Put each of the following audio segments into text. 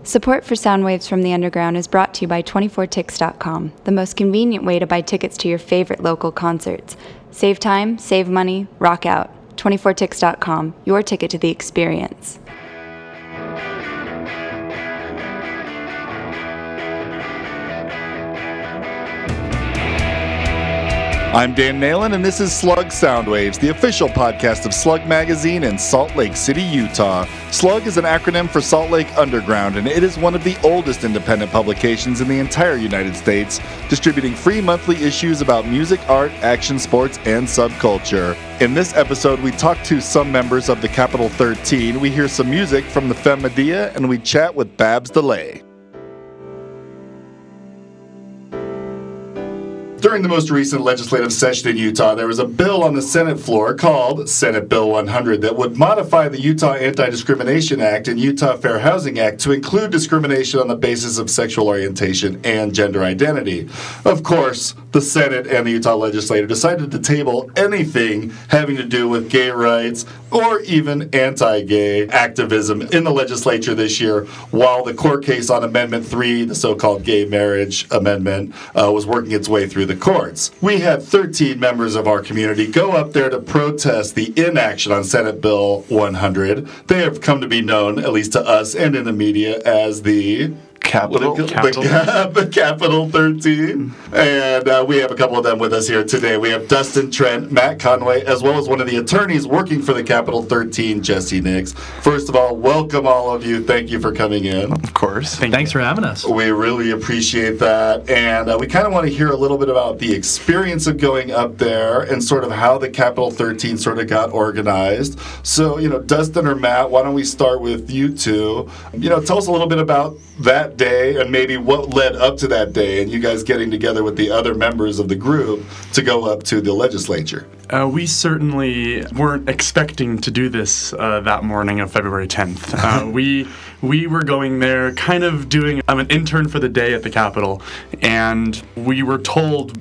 Support for Soundwaves from the Underground is brought to you by 24tix.com, the most convenient way to buy tickets to your favorite local concerts. Save time, save money, rock out. 24tix.com, your ticket to the experience. I'm Dan Nalen, and this is Slug Soundwaves, the official podcast of Slug Magazine in Salt Lake City, Utah. Slug is an acronym for Salt Lake Underground, and it is one of the oldest independent publications in the entire United States, distributing free monthly issues about music, art, action, sports, and subculture. In this episode, we talk to some members of the Capital 13, we hear some music from the Femme Medea, and we chat with Babs DeLay. During the most recent legislative session in Utah, there was a bill on the Senate floor called Senate Bill 100 that would modify the Utah Anti-Discrimination Act and Utah Fair Housing Act to include discrimination on the basis of sexual orientation and gender identity. Of course, the Senate and the Utah legislature decided to table anything having to do with gay rights or even anti-gay activism in the legislature this year, while the court case on Amendment 3, the so-called gay marriage amendment, was working its way through the courts. We had 13 members of our community go up there to protest the inaction on Senate Bill 100. They have come to be known, at least to us and in the media, as the Capital 13. And we have a couple of them with us here today. We have Dustin Trent, Matt Conway, as well as one of the attorneys working for the Capital 13, Jesse Nix. First of all, welcome all of you. Thank you for coming in. Of course. Thanks for having us. We really appreciate that. And we kind of want to hear a little bit about the experience of going up there and sort of how the Capital 13 sort of got organized. So, Dustin or Matt, why don't we start with you two? Tell us a little bit about that day and maybe what led up to that day and you guys getting together with the other members of the group to go up to the legislature. We certainly weren't expecting to do this that morning of February 10th. We were going there kind of doing an intern for the day at the Capitol, and we were told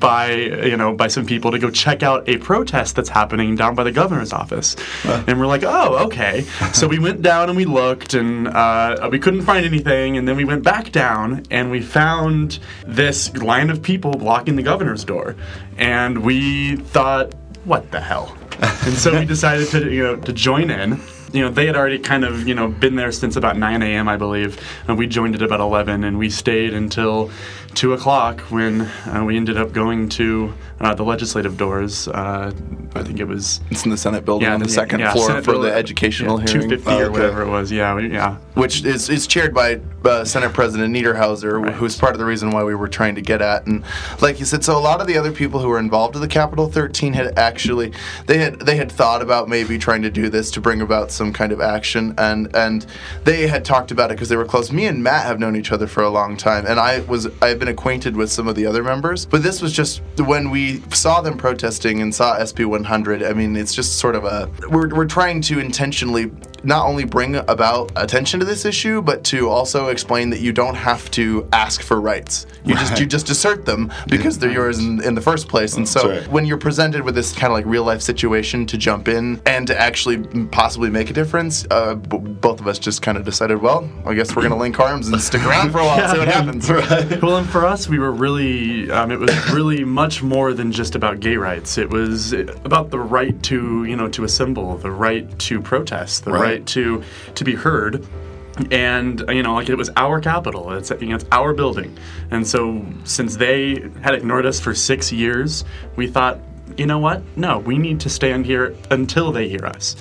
by some people to go check out a protest that's happening down by the governor's office. And we're like, oh, okay. So we went down and we looked, and we couldn't find anything, and then we went back down and we found this line of people blocking the governor's door. And we thought, what the hell? And so we decided to join in. They had already kind of, been there since about 9 a.m., I believe, and we joined at about 11, and we stayed until 2 o'clock when we ended up going to the legislative doors. I think it's in the Senate building on the second floor Senate for the educational hearing. 250 or whatever it was, Which is chaired by Senate President Niederhauser, right, who's part of the reason why we were trying to get at. And like you said, so a lot of the other people who were involved in the Capital 13 had actually, they had thought about maybe trying to do this to bring about some kind of action, and they had talked about it because they were close. Me and Matt have known each other for a long time, and I've been acquainted with some of the other members, but this was just when we saw them protesting and saw SB 100. I mean, it's just sort of we're trying to intentionally not only bring about attention to this issue, but to also explain that you don't have to ask for rights. You just assert them because they're yours in the first place. And so when you're presented with this kind of like real life situation to jump in and to actually possibly make a difference, both of us just kind of decided, well, I guess we're going to link arms and stick around for a while, see what happens. Right. Well, and for us, we were really, it was really much more than just about gay rights. It was about the right to, to assemble, the right to protest, the right to be heard. And, it was our Capitol. It's our building. And so since they had ignored us for 6 years, we thought, you know what? No, we need to stand here until they hear us.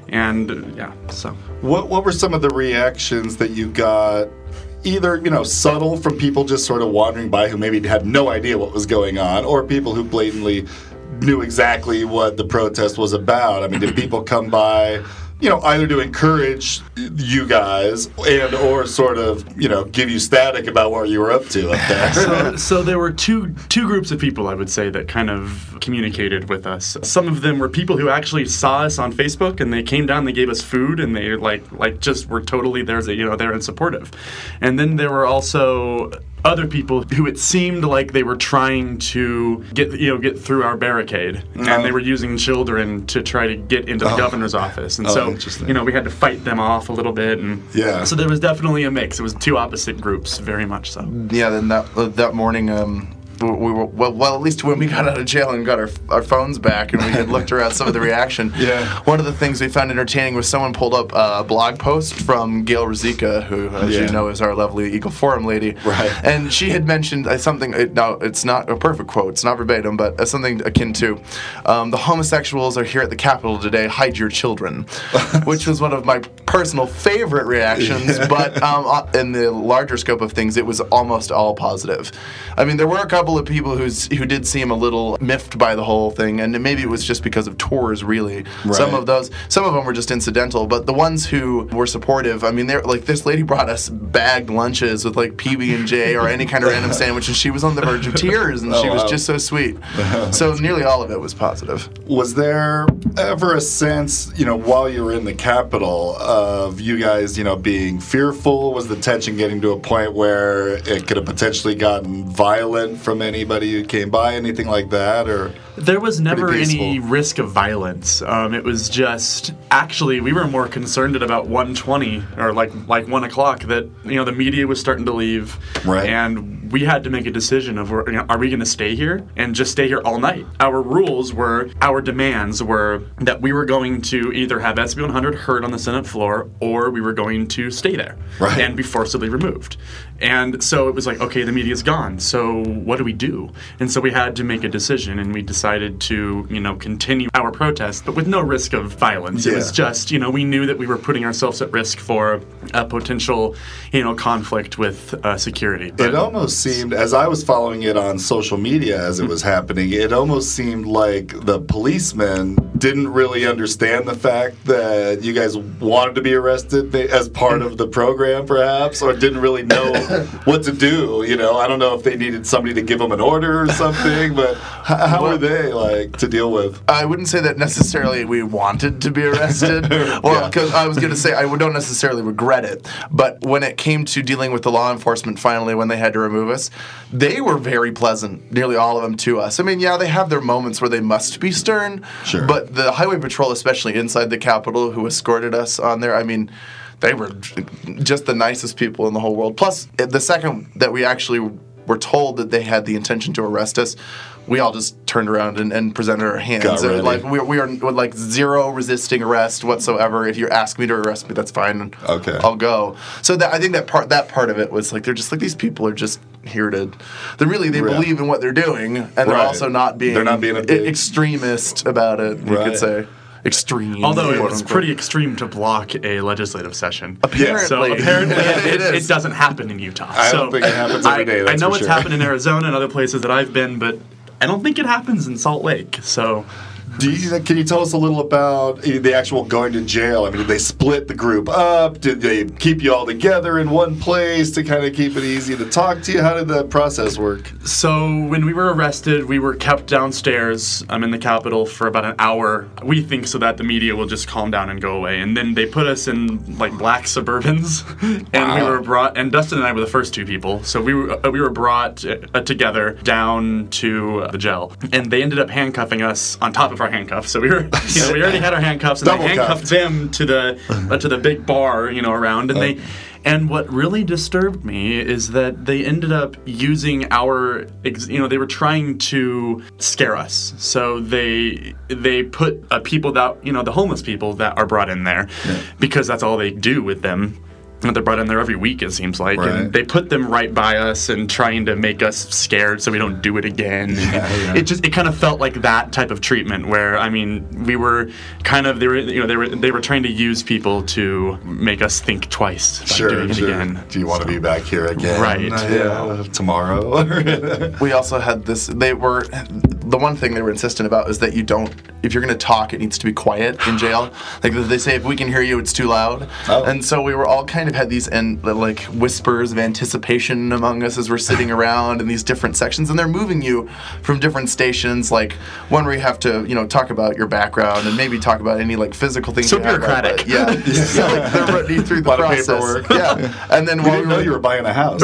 And, so. What were some of the reactions that you got, either, subtle from people just sort of wandering by who maybe had no idea what was going on, or people who blatantly knew exactly what the protest was about? I mean, did people come by, either to encourage you guys and or sort of, give you static about what you were up to up there? So there were two groups of people, I would say, that kind of communicated with us. Some of them were people who actually saw us on Facebook, and they came down, they gave us food, and they just were totally there, they're and supportive. And then there were also other people who it seemed like they were trying to get through our barricade, and they were using children to try to get into the governor's office, and so we had to fight them off a little bit, and so there was definitely a mix. It was two opposite groups, very much so. Yeah, then that morning, we were well, at least when we got out of jail and got our phones back and we had looked around some of the reaction. One of the things we found entertaining was someone pulled up a blog post from Gail Ruzicka, who, as you know, is our lovely Eagle Forum lady. Right. And she had mentioned something. Now, it's not a perfect quote. It's not verbatim, but something akin to, "The homosexuals are here at the Capitol today. Hide your children," which was one of my personal favorite reactions. But in the larger scope of things, it was almost all positive. I mean, there were a couple of people who did seem a little miffed by the whole thing, and maybe it was just because of tours, really. Right. Some of them were just incidental, but the ones who were supportive, I mean, they're like, this lady brought us bagged lunches with like PB&J or any kind of random sandwich, and she was on the verge of tears, and she was just so sweet. So nearly all of it was positive. Was there ever a sense, while you were in the Capitol, of you guys, being fearful? Was the tension getting to a point where it could have potentially gotten violent from anybody who came by, anything like that, or? There was never any risk of violence. It was just, actually, we were more concerned at about 1:20 or like 1 o'clock that the media was starting to leave, right. And we had to make a decision of are we going to stay here and just stay here all night? Our demands were that we were going to either have SB 100 heard on the Senate floor, or we were going to stay there and be forcibly removed. And so it was like, okay, the media's gone, so what do we do? And so we had to make a decision, and we decided to, continue our protest, but with no risk of violence. It was just, we knew that we were putting ourselves at risk for a potential, conflict with security. But it almost seemed, as I was following it on social media as it was happening, it almost seemed like the policemen didn't really understand the fact that you guys wanted to be arrested as part of the program, perhaps, or didn't really know what to do. I don't know if they needed somebody to give them an order or something, but how were they to deal with? I wouldn't say that necessarily we wanted to be arrested. Well, because I was going to say I don't necessarily regret it, but when it came to dealing with the law enforcement finally when they had to remove us, they were very pleasant, nearly all of them, to us. I mean, they have their moments where they must be stern, but the Highway Patrol, especially inside the Capitol, who escorted us on there, I mean, they were just the nicest people in the whole world. Plus, the second that we actually were told that they had the intention to arrest us, we all just turned around and presented our hands. We are like zero resisting arrest whatsoever. If you ask me to arrest me, that's fine. Okay, I'll go. So I think that part of it was like they're just like, these people are just here to. They believe in what they're doing, and they're also not being extremist about it. You could say. Extreme. Although it was pretty extreme to block a legislative session. Apparently. So apparently it doesn't happen in Utah. I don't think it happens every day, that's I know for it's sure. happened in Arizona and other places that I've been, but I don't think it happens in Salt Lake. So Can you tell us a little about the actual going to jail? I mean, did they split the group up? Did they keep you all together in one place to kind of keep it easy to talk to you? How did the process work? So when we were arrested, we were kept downstairs in the Capitol for about an hour. We think so that the media will just calm down and go away. And then they put us in black Suburbans, and we were brought. And Dustin and I were the first two people. So we were brought together down to the jail, and they ended up handcuffing us on top of our handcuffs. So we were, we already had our handcuffs, and they handcuffed them to the big bar, around, and And what really disturbed me is that they ended up using they were trying to scare us. So they put people that, the homeless people that are brought in there, because that's all they do with them. They're brought in there every week, it seems like, and they put them right by us and trying to make us scared so we don't do it again. It kind of felt like that type of treatment where, we were kind of they were trying to use people to make us think twice about doing it again. Do you want to be back here again? Right. Tomorrow. We also had this. The one thing they were insistent about is that you don't if you're going to talk, it needs to be quiet in jail. Like they say, if we can hear you, it's too loud. Oh. And so we were all kind of had these like whispers of anticipation among us as we're sitting around in these different sections, and they're moving you from different stations, like one where you have to, talk about your background and maybe talk about any like physical things. So you have, bureaucratic. but yeah, like they're running you through the lot of process. paperwork. Yeah, and then We didn't know you were buying a house.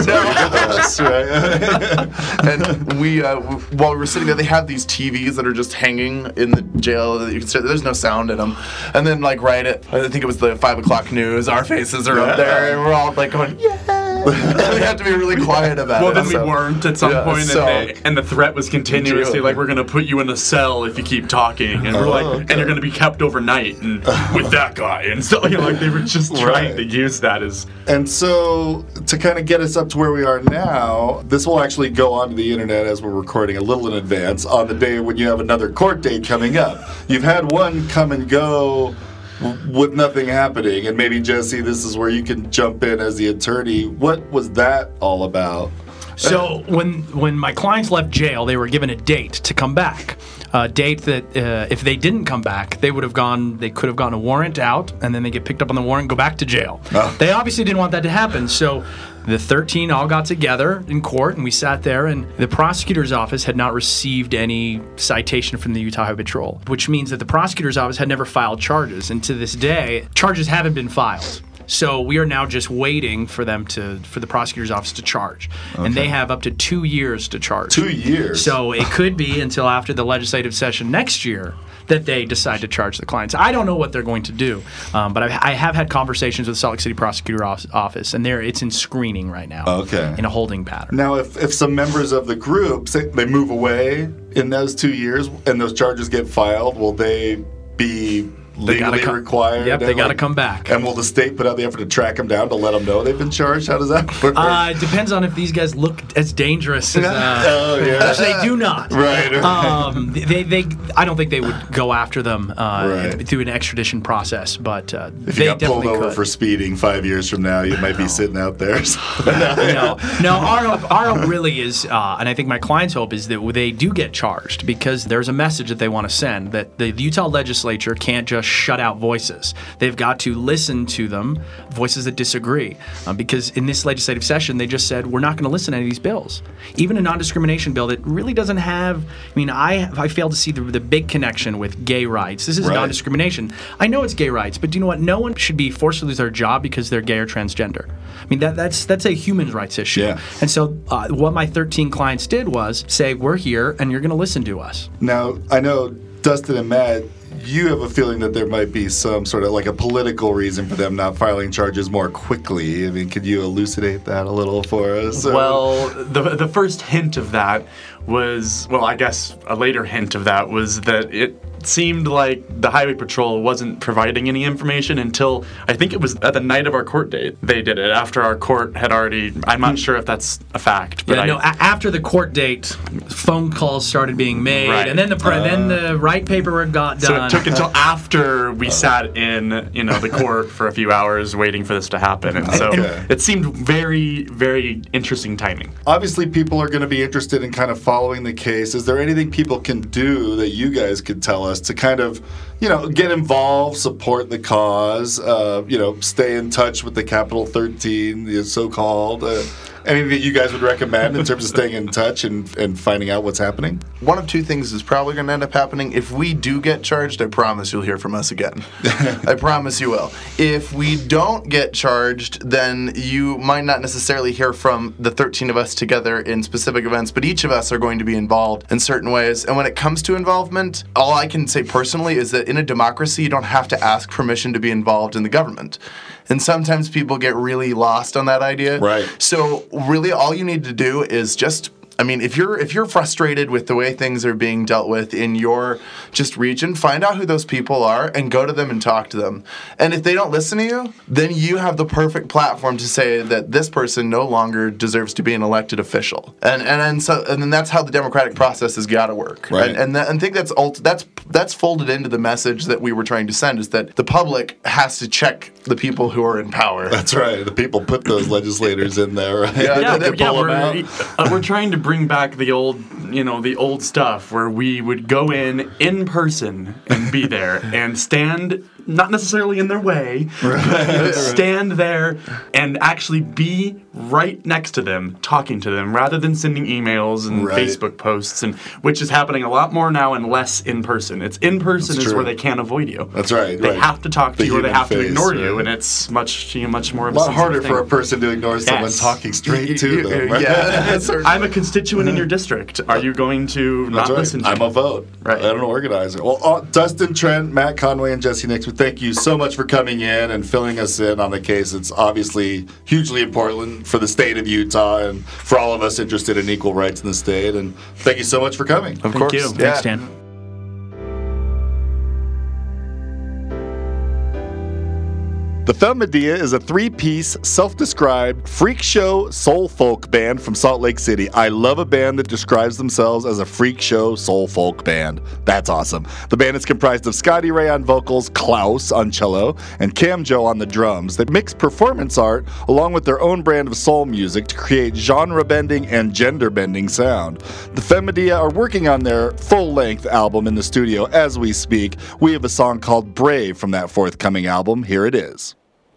and we while we were sitting there, they have these TVs that are just hanging in the jail that you can sit. There's no sound in them, and then like right at I think it was the 5 o'clock news, our faces are up there, and we're all like going yeah. We have to be really quiet about Well, it. then we weren't at some point, so- and the threat was continuously like, we're going to put you in a cell if you keep talking, and we're like, and you're going to be kept overnight and with that guy, and so like they were just trying to use that as. And so, to kind of get us up to where we are now, this will actually go onto the internet as we're recording a little in advance on the day when you have another court date coming up. You've had one come and go with nothing happening, and maybe Jesse, this is where you can jump in as the attorney. What was that all about? So when my clients left jail, they were given a date to come back. A date that if they didn't come back, they could have gotten a warrant out, and then they get picked up on the warrant and go back to jail. Oh. They obviously didn't want that to happen, so the 13 all got together in court, and we sat there, and the prosecutor's office had not received any citation from the Utah Highway Patrol, which means that the prosecutor's office had never filed charges, and to this day, charges haven't been filed. So we are now just waiting for the prosecutor's office to charge. Okay. And they have up to 2 years to charge. 2 years? So it could be until after the legislative session next year that they decide to charge the clients. I don't know what they're going to do, but I have had conversations with the Salt Lake City Prosecutor Office, and it's in screening right now. Okay. In a holding pattern. Now, if some members of the group, say they move away in those 2 years and those charges get filed, will they be legally required? Yep, they got to come back. And will the state put out the effort to track them down to let them know they've been charged? How does that work? It depends on if these guys look as dangerous as which they do not. Right. I don't think they would go after them Right. through an extradition process, but If they you got pulled definitely over could. for speeding 5 years from now, you might be sitting out there. No, our hope really is, and I think my client's hope is that they do get charged, because there's a message that they want to send, that the Utah legislature can't just shut out voices. They've got to listen to them, voices that disagree, because in this legislative session, they just said, we're not going to listen to any of these bills. Even a non-discrimination bill that really doesn't have, I fail to see the big connection with gay rights. This is Right. non-discrimination. I know it's gay rights, but do you know what? No one should be forced to lose their job because they're gay or transgender. That's a human rights issue. Yeah. And so what my 13 clients did was say, we're here and you're going to listen to us. Now, I know Dustin and Matt, you have a feeling that there might be some sort of like a political reason for them not filing charges more quickly. Could you elucidate that a little for us? Well, the first hint of that was, I guess a later hint of that was that it seemed like the Highway Patrol wasn't providing any information until, I think it was at the night of our court date. They did it after our court had already, I'm not sure if that's a fact. But after the court date, phone calls started being made, Right. and then the right paperwork got done. So it took until after we sat in, the court for a few hours waiting for this to happen. And so Okay. it seemed very, very interesting timing. Obviously, people are going to be interested in kind of following the case. Is there anything people can do that you guys could tell us to kind of, get involved, support the cause, stay in touch with the Capital 13, the so-called? Anything that you guys would recommend in terms of staying in touch and finding out what's happening? One of two things is probably going to end up happening. If we do get charged, I promise you'll hear from us again. I promise you will. If we don't get charged, then you might not necessarily hear from the 13 of us together in specific events, but each of us are going to be involved in certain ways. And when it comes to involvement, all I can say personally is that in a democracy, you don't have to ask permission to be involved in the government. And sometimes people get really lost on that idea. Right. So really all you need to do is just, if you're frustrated with the way things are being dealt with in your just region, find out who those people are and go to them and talk to them. And if they don't listen to you, then you have the perfect platform to say that this person no longer deserves to be an elected official. And then that's how the democratic process has got to work. Right. And I think that's folded into the message that we were trying to send, is that the public has to check the people who are in power. That's right. The people put those legislators in there. Right? Yeah, We're trying to bring back the old the old stuff where we would go in person and be there and stand, not necessarily in their way, but stand there and actually be right next to them, talking to them, rather than sending emails and Facebook posts, and which is happening a lot more now and less in person. It's in person is where they can't avoid you. That's right. They have to talk to you or they have to face, ignore you, and it's much more of a lot harder for a person to ignore someone talking straight to them. Right? Yeah, I'm a constituent in your district. Are you going to not listen to me? I'm a vote. Right. I don't organize it. Well, Dustin Trent, Matt Conway, and Jesse Nix, we thank you so much for coming in and filling us in on the case. It's obviously hugely important for the state of Utah and for all of us interested in equal rights in the state. And thank you so much for coming. Of course. Thank you. Thanks, Dan. The Femme Medea is a three-piece, self-described, freak show soul folk band from Salt Lake City. I love a band that describes themselves as a freak show soul folk band. That's awesome. The band is comprised of Scotty Ray on vocals, Klaus on cello, and Cam Joe on the drums. They mix performance art along with their own brand of soul music to create genre-bending and gender-bending sound. The Femme Medea are working on their full-length album in the studio as we speak. We have a song called Brave from that forthcoming album. Here it is.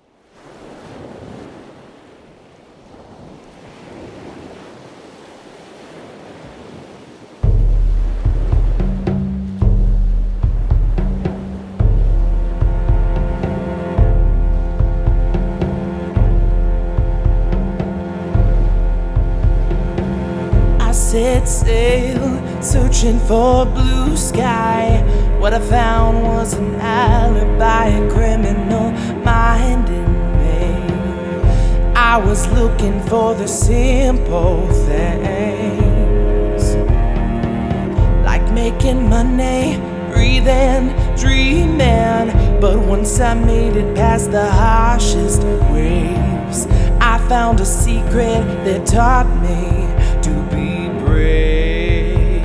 Set sail, searching for blue sky. What I found was an alibi, a criminal mind in me. I was looking for the simple things, like making money, breathing, dreaming. But once I made it past the harshest waves, I found a secret that taught me to be brave.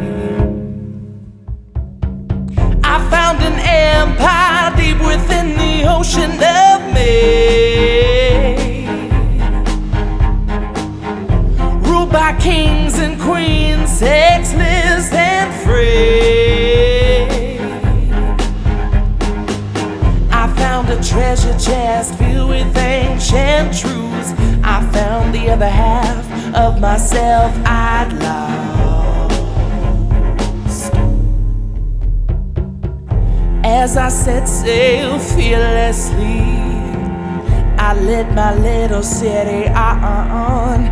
I found an empire deep within the ocean of me, ruled by kings and queens, sexless and free. I found a treasure chest filled with ancient truths. I found the other half of myself I'd lost. As I set sail fearlessly, I lit my little city on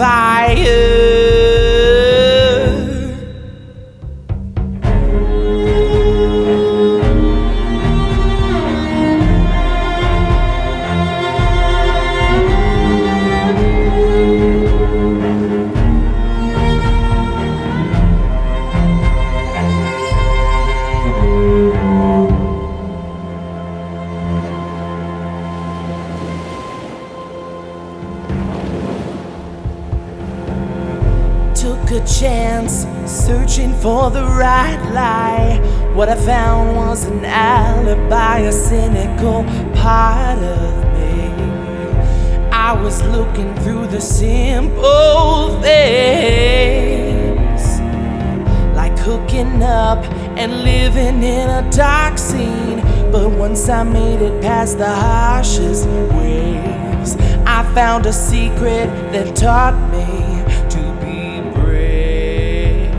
fire. Took a chance, searching for the right lie. What I found was an alibi, a cynical part of me. I was looking through the simple things, like hooking up and living in a dark scene. But once I made it past the harshest waves, I found a secret that taught me to be brave.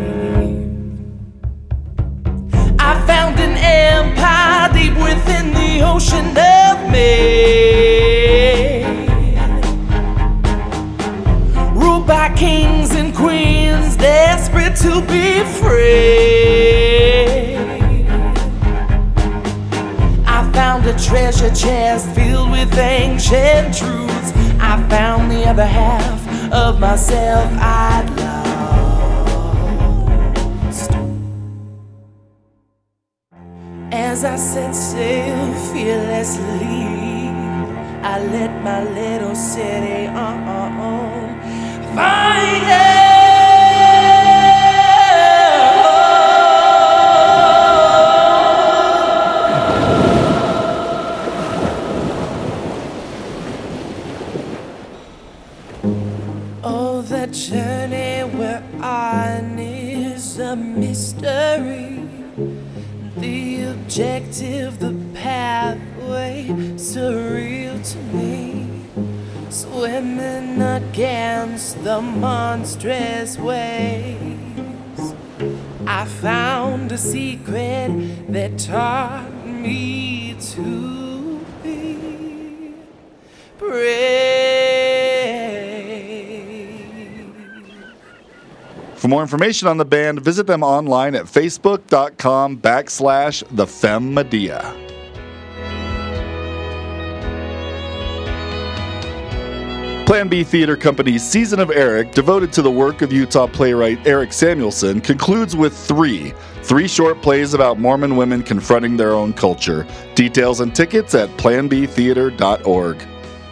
I found an empire deep within the ocean of me, ruled by kings and queens, desperate to be free. I found a treasure chest filled with ancient truths. I found the other half of myself I'd lost. As I set sail fearlessly, I lit my little city on fire. Oh, a journey where art is a mystery. The objective, the pathway, surreal to me. Swimming against the monstrous waves, I found a secret that taught me to be brave. For more information on the band, visit them online at facebook.com/thefemmedea. Plan B Theater Company's Season of Eric, devoted to the work of Utah playwright Eric Samuelson, concludes with three short plays about Mormon women confronting their own culture. Details and tickets at planbtheater.org.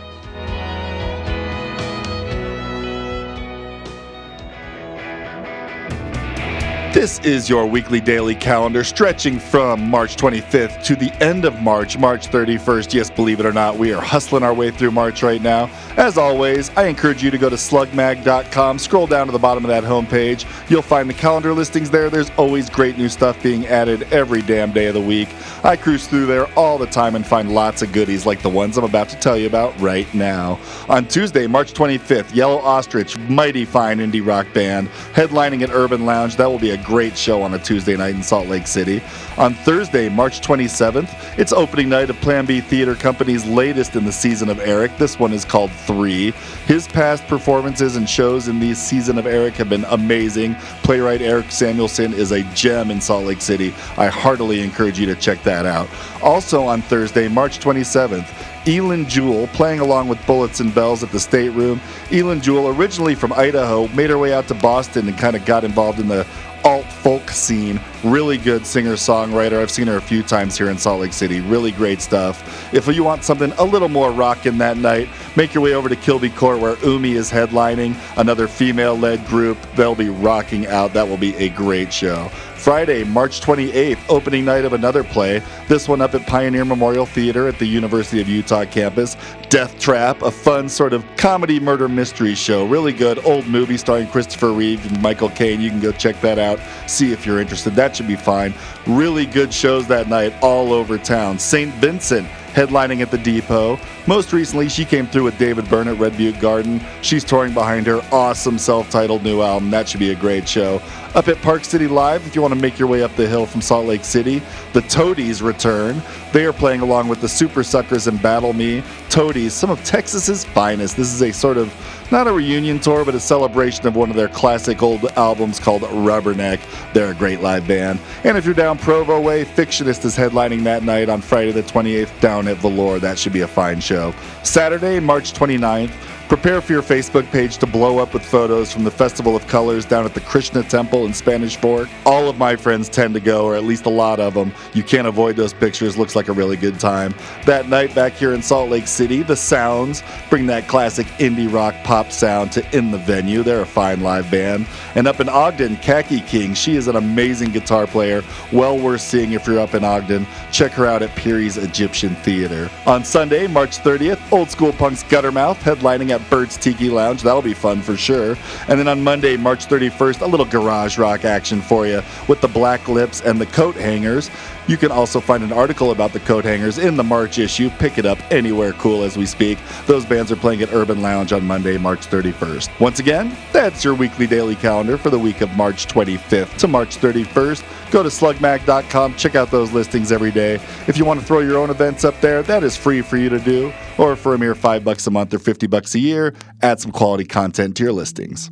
This is your weekly daily calendar stretching from March 25th to the end of March 31st. Yes, believe it or not, we are hustling our way through March right now. As always, I encourage you to go to slugmag.com, scroll down to the bottom of that homepage. You'll find the calendar listings there. There's always great new stuff being added every damn day of the week. I cruise through there all the time and find lots of goodies like the ones I'm about to tell you about right now. On Tuesday, March 25th, Yellow Ostrich, mighty fine indie rock band, headlining at Urban Lounge. That will be a great show on a Tuesday night in Salt Lake City. On Thursday, March 27th, it's opening night of Plan B Theater Company's latest in the Season of Eric. This one is called 3. His past performances and shows in the Season of Eric have been amazing. Playwright Eric Samuelson is a gem in Salt Lake City. I heartily encourage you to check that out. Also on Thursday, March 27th, Elin Jewell playing along with Bullets and Bells at the State Room. Elin Jewell, originally from Idaho, made her way out to Boston and kind of got involved in the alt-folk scene. Really good singer-songwriter. I've seen her a few times here in Salt Lake City. Really great stuff. If you want something a little more rockin' that night, make your way over to Kilby Court where Umi is headlining, another female-led group. They'll be rocking out. That will be a great show. Friday, March 28th, opening night of another play, this one up at Pioneer Memorial Theater at the University of Utah campus. Death Trap, a fun sort of comedy murder mystery show. Really good old movie starring Christopher Reeve and Michael Caine. You can go check that out, see if you're interested. That should be fine. Really good shows that night all over town. St. Vincent, headlining at the Depot. Most recently, she came through with David Byrne at Red Butte Garden. She's touring behind her awesome self-titled new album. That should be a great show. Up at Park City Live, if you want to make your way up the hill from Salt Lake City, the Toadies return. They are playing along with the Super Suckers and Battle Me. Toadies, some of Texas's finest. This is a sort of, not a reunion tour, but a celebration of one of their classic old albums called Rubberneck. They're a great live band. And if you're down Provo way, Fictionist is headlining that night on Friday the 28th down at Valor. That should be a fine show. Saturday, March 29th, prepare for your Facebook page to blow up with photos from the Festival of Colors down at the Krishna Temple in Spanish Fork. All of my friends tend to go, or at least a lot of them. You can't avoid those pictures. Looks like a really good time. That night back here in Salt Lake City, the Sounds bring that classic indie rock pop sound to In the Venue. They're a fine live band. And up in Ogden, Khaki King. She is an amazing guitar player. Well worth seeing if you're up in Ogden. Check her out at Peary's Egyptian Theater. On Sunday, March 30th, Old School Punk's Guttermouth headlining at Bird's Tiki Lounge. That'll be fun for sure. And then on Monday, March 31st, a little garage rock action for you with the Black Lips and the Coat Hangers. You can also find an article about the Coat Hangers in the March issue. Pick it up anywhere cool as we speak. Those bands are playing at Urban Lounge on Monday, March 31st. Once again, that's your weekly daily calendar for the week of March 25th to March 31st. Go to slugmag.com, check out those listings every day. If you want to throw your own events up there, that is free for you to do. Or for a mere $5 a month or $50 a year, add some quality content to your listings.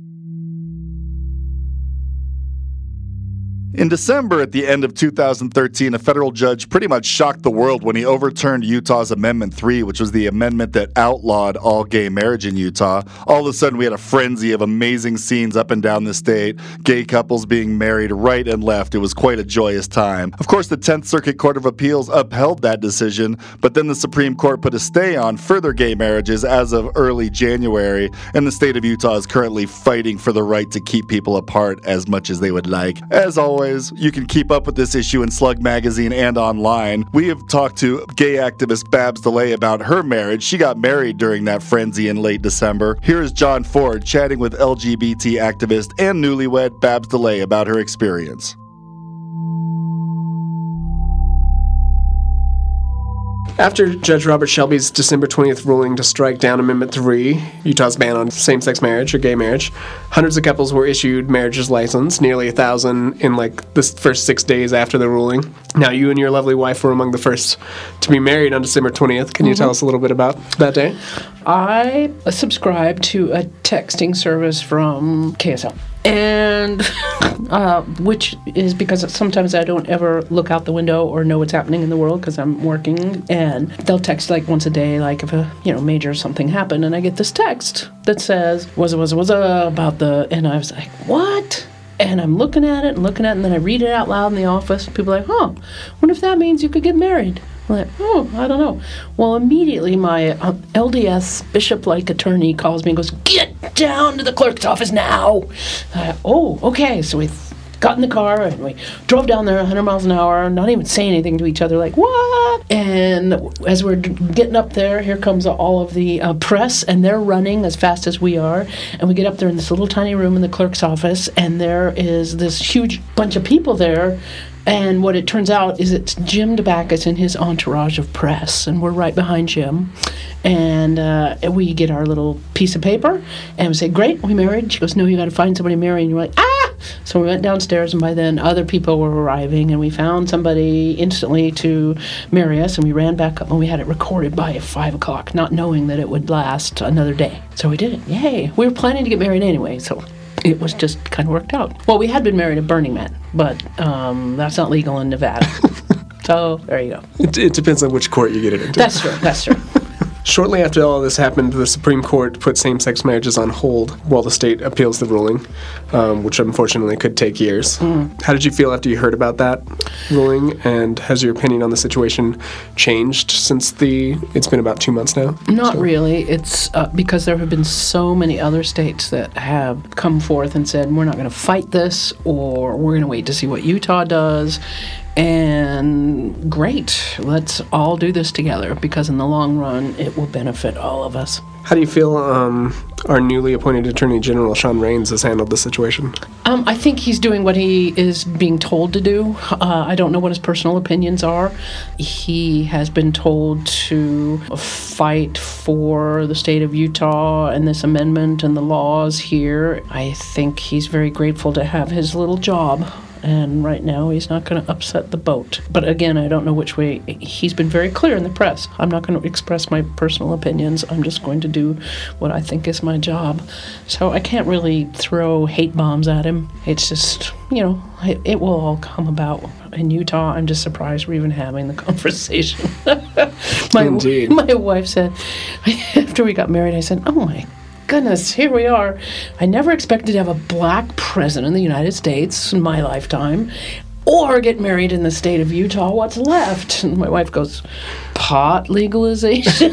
In December, at the end of 2013, a federal judge pretty much shocked the world when he overturned Utah's Amendment 3, which was the amendment that outlawed all gay marriage in Utah. All of a sudden, we had a frenzy of amazing scenes up and down the state, gay couples being married right and left. It was quite a joyous time. Of course, the 10th Circuit Court of Appeals upheld that decision, but then the Supreme Court put a stay on further gay marriages as of early January, and the state of Utah is currently fighting for the right to keep people apart as much as they would like. As always, boys. You can keep up with this issue in Slug Magazine and online. We have talked to gay activist Babs DeLay about her marriage. She got married during that frenzy in late December. Here is John Ford chatting with LGBT activist and newlywed Babs DeLay about her experience. After Judge Robert Shelby's December 20th ruling to strike down Amendment 3, Utah's ban on same-sex marriage or gay marriage, hundreds of couples were issued marriages license, nearly 1,000 in the first 6 days after the ruling. Now, you and your lovely wife were among the first to be married on December 20th. Can you tell us a little bit about that day? I subscribe to a texting service from KSL. And which is because sometimes I don't ever look out the window or know what's happening in the world because I'm working, and they'll text once a day, if a major something happened, and I get this text that says was about the, and I was like, what? And I'm looking at it, and then I read it out loud in the office. People are like, wonder if that means you could get married. I'm like, I don't know. Well, immediately my LDS bishop-like attorney calls me and goes, get down to the clerk's office now. Okay. So we got in the car and we drove down there 100 miles an hour, not even saying anything to each other, like, what? And as we're getting up there, here comes all of the press, and they're running as fast as we are. And we get up there in this little tiny room in the clerk's office, and there is this huge bunch of people there. And what it turns out is it's Jim DeBackus and his entourage of press, and we're right behind Jim. And we get our little piece of paper, and we say, great, we married. She goes, no, you got to find somebody to marry. And you're like, ah! So we went downstairs, and by then other people were arriving, and we found somebody instantly to marry us, and we ran back up, and we had it recorded by 5 o'clock, not knowing that it would last another day. So we did it. Yay. We were planning to get married anyway, so it was just kind of worked out. Well, we had been married at Burning Man, but that's not legal in Nevada. So there you go. It depends on which court you get it into. That's true. Shortly after all this happened, the Supreme Court put same-sex marriages on hold while the state appeals the ruling, which unfortunately could take years. How did you feel after you heard about that ruling, and has your opinion on the situation changed since it's been about 2 months now? Not really. It's because there have been so many other states that have come forth and said, we're not going to fight this, or we're going to wait to see what Utah does. And great, let's all do this together, because in the long run, it will benefit all of us. How do you feel our newly appointed Attorney General, Shawn Rains, has handled the situation? I think he's doing what he is being told to do. I don't know what his personal opinions are. He has been told to fight for the state of Utah and this amendment and the laws here. I think he's very grateful to have his little job. And right now, he's not going to upset the boat. But again, I don't know which way. He's been very clear in the press. I'm not going to express my personal opinions. I'm just going to do what I think is my job. So I can't really throw hate bombs at him. It's just, it will all come about. In Utah, I'm just surprised we're even having the conversation. Indeed. My wife said, after we got married, I said, oh my goodness, here we are. I never expected to have a black president of the United States in my lifetime, or get married in the state of Utah. What's left? And my wife goes, pot legalization.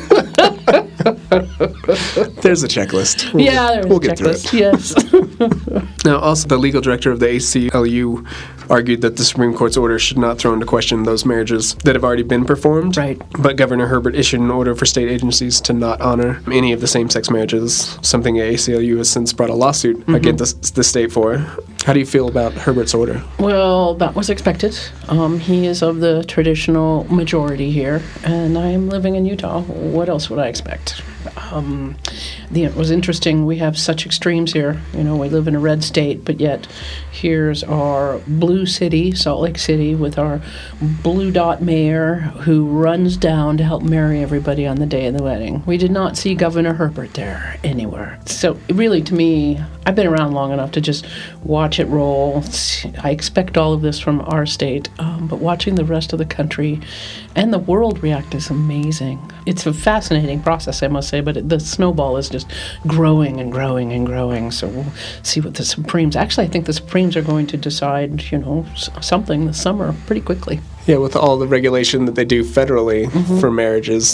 There's a checklist. We'll get checklist. Through it. Yes. Now, also, the legal director of the ACLU argued that the Supreme Court's order should not throw into question those marriages that have already been performed. Right. But Governor Herbert issued an order for state agencies to not honor any of the same-sex marriages, something the ACLU has since brought a lawsuit against the state for. How do you feel about Herbert's order? Well, that was expected. He is of the traditional majority here, and I am living in Utah. What else would I expect? It was interesting. We have such extremes here. We live in a red state, but yet here's our blue city, Salt Lake City, with our blue dot mayor who runs down to help marry everybody on the day of the wedding. We did not see Governor Herbert there anywhere. So really, to me, I've been around long enough to just watch it roll. I expect all of this from our state, but watching the rest of the country and the world react is amazing. It's a fascinating process, I must say, but the snowball is just growing and growing and growing. So we'll see what the Supremes. Actually, I think the Supremes are going to decide, something this summer pretty quickly. Yeah, with all the regulation that they do federally for marriages,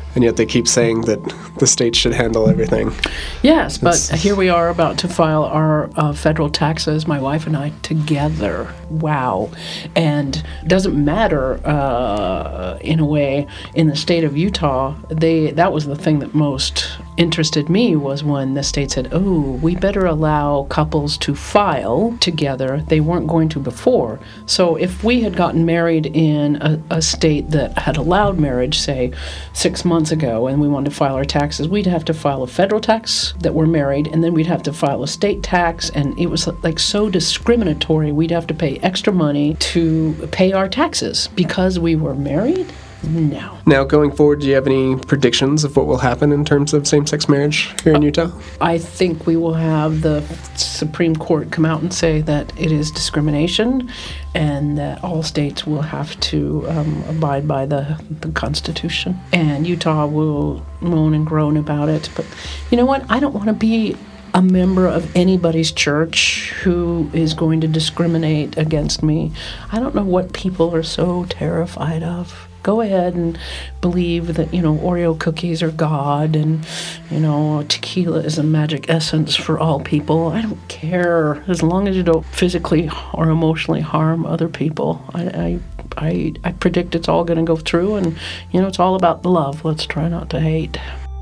and yet they keep saying that the state should handle everything. Yes, but here we are about to file our federal taxes, my wife and I, together. Wow. And it doesn't matter, in a way, in the state of Utah, that was the thing that most interested me, was when the state said, oh, we better allow couples to file together. They weren't going to before. So if we had gotten married in a state that had allowed marriage, say, 6 months ago, and we wanted to file our taxes, we'd have to file a federal tax that we're married, and then we'd have to file a state tax, and it was like so discriminatory. We'd have to pay extra money to pay our taxes because we were married? No. Now, going forward, do you have any predictions of what will happen in terms of same-sex marriage here in Utah? I think we will have the Supreme Court come out and say that it is discrimination and that all states will have to abide by the Constitution. And Utah will moan and groan about it. But you know what? I don't want to be a member of anybody's church who is going to discriminate against me. I don't know what people are so terrified of. Go ahead and believe that, Oreo cookies are God and, tequila is a magic essence for all people. I don't care. As long as you don't physically or emotionally harm other people. I predict it's all going to go through, and, it's all about the love. Let's try not to hate.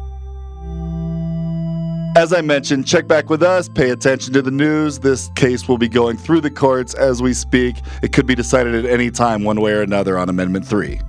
As I mentioned, check back with us, pay attention to the news. This case will be going through the courts as we speak. It could be decided at any time, one way or another, on Amendment 3.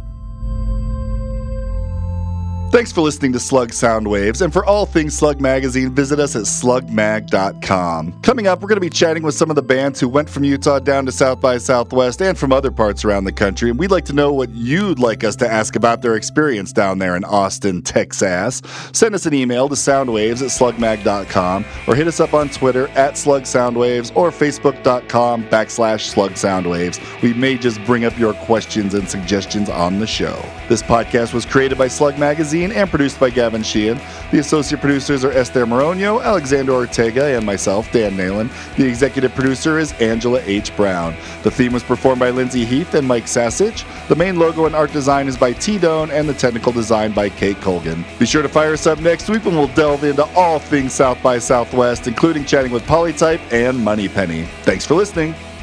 Thanks for listening to Slug Sound Waves, and for all things Slug Magazine, visit us at slugmag.com. Coming up, we're going to be chatting with some of the bands who went from Utah down to South by Southwest and from other parts around the country, and we'd like to know what you'd like us to ask about their experience down there in Austin, Texas. Send us an email to soundwaves@slugmag.com, or hit us up on Twitter @slugsoundwaves or facebook.com/slugsoundwaves. We may just bring up your questions and suggestions on the show. This podcast was created by Slug Magazine and produced by Gavin Sheehan. The associate producers are Esther Moronio, Alexander Ortega, and myself, Dan Nalen. The executive producer is Angela H. Brown. The theme was performed by Lindsay Heath and Mike Sasich. The main logo and art design is by T-Done, and the technical design by Kate Colgan. Be sure to fire us up next week when we'll delve into all things South by Southwest, including chatting with Polytype and Moneypenny. Thanks for listening.